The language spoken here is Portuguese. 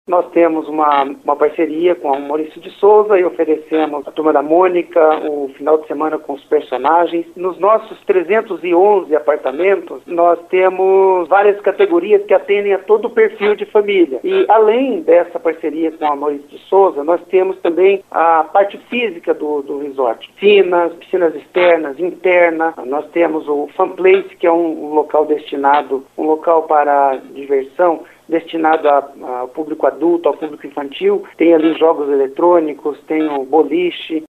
Nós temos uma parceria com o Maurício de Souza e oferecemos a Turma da Mônica, o final de semana com os personagens. Nos nossos 311 apartamentos, nós temos várias categorias que atendem a todo o perfil de família. E além dessa parceria com a Maurício de Souza, nós temos também a parte física do resort. Piscinas externas, internas. Nós temos o Fun Place, que é um local destinado, um local para diversão, destinado ao público adulto, ao público infantil. Tem ali jogos eletrônicos, tem o boliche,